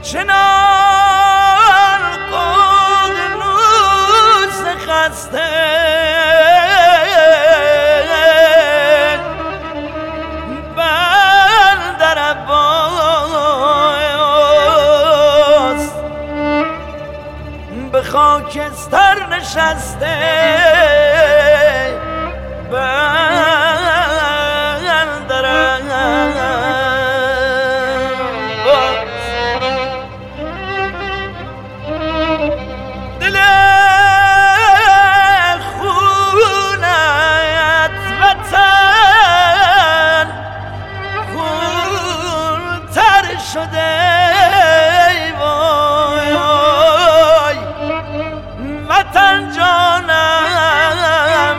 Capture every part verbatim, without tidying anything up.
چنان ققنوس خسته بندر عباس به خاکستر نشسته بندر عباس دل خونت وطن خونتر شده وای وطن جانم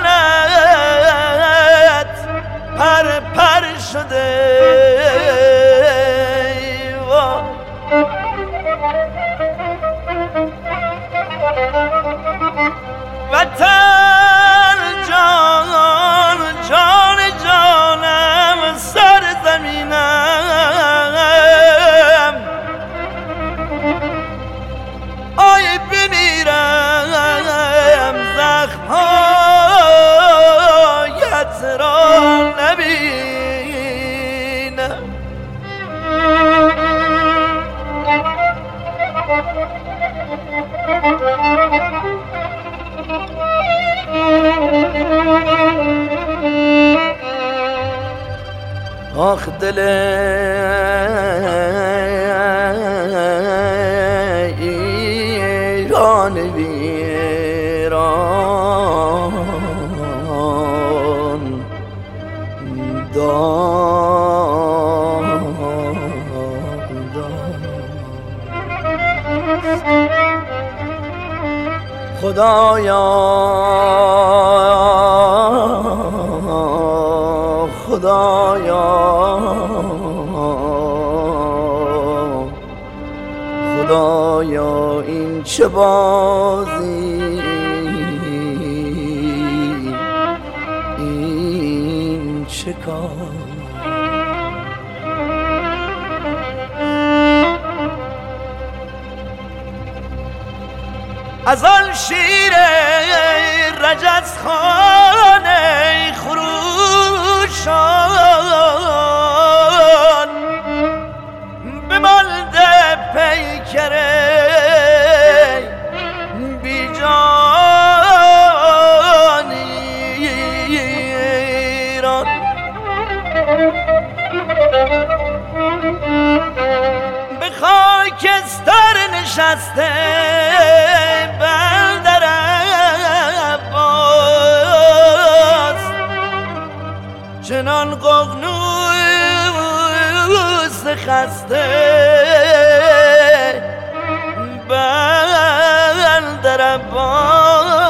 تنت پر پر شده وای وطن جان جان جانم سر زمینم آی بمیرم زخم‌هایت را نبینم آخ دل ایران ویران داد خدایا خدایا خدایا این چه بازی این چه کار از آن شیر رجز خانه خروشان بمانده پیکره بی جانی ایران به خاکستر نشسته بندر عباس چنان ققنوس خسته بندر عباس